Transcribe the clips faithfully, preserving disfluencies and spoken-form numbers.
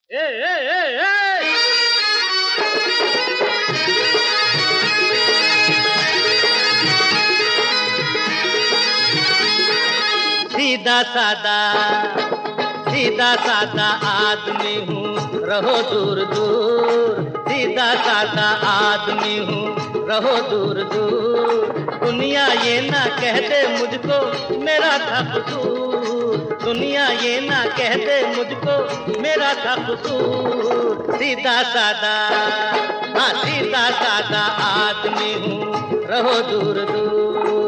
ए, ए, ए, ए! सीधा सादा सीधा सादा आदमी हूँ, रहो दूर दूर। सीधा सादा आदमी हूँ, रहो दूर दूर। दुनिया ये ना कह दे मुझको मेरा था कसूर। दुनिया ये ना कह दे मुझको मेरा था कसूर। सीधा सादा हाँ सीधा सादा आदमी हूँ, रहो दूर दूर।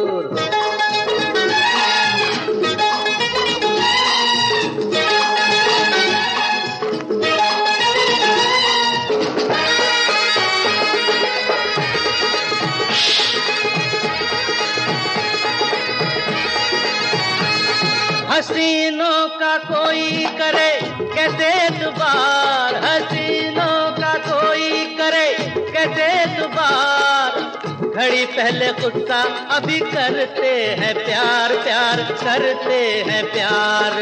हसीनों का कोई करे कैसे एतबार, हसीनों का कोई करे कैसे एतबार। घड़ी पहले गुस्सा अभी करते हैं प्यार, प्यार करते हैं प्यार।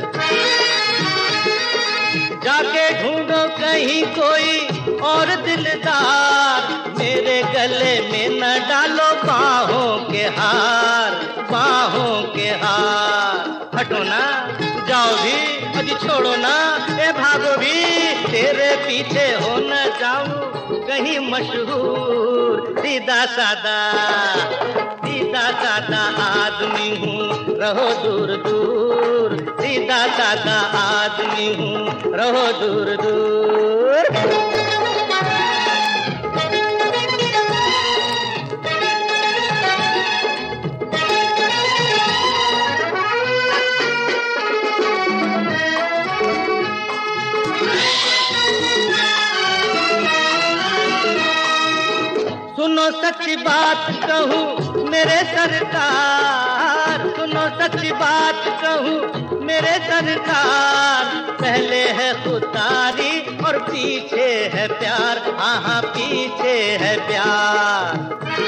जाके ढूंढो कहीं कोई और दिलदार, मेरे गले में न डालो बाहों के हार, बाहों के हार। हटो ना जाओ भी, अजी छोड़ो ना ए भागो भी, तेरे पीछे हो न जाऊं कहीं मशहूर। सीधा सादा सीधा सादा आदमी हूँ, रहो दूर दूर। सीधा सादा आदमी हूँ, रहो दूर दूर। सुनो सच्ची बात कहूँ मेरे सरकार, सुनो सच्ची बात कहूँ मेरे सरकार। पहले है खुदारी और पीछे है प्यार, हाँ हाँ पीछे है प्यार।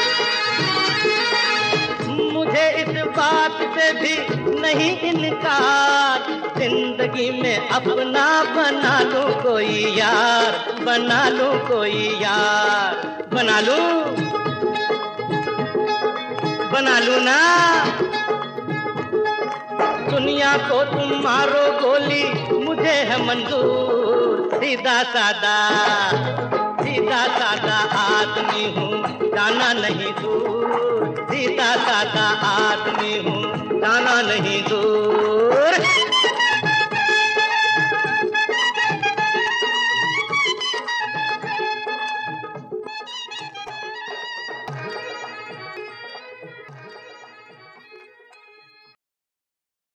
मुझे इस बात से भी नहीं इनकार, जिंदगी में अपना बना लूं कोई यार, बना लूं कोई यार। बना लूं बना लूं ना। दुनिया को तुम मारो गोली मुझे है मंजूर। सीधा सादा सीधा सादा आदमी हूँ, जाना नहीं दूर। सीधा सादा आदमी हूँ, जाना नहीं दूर।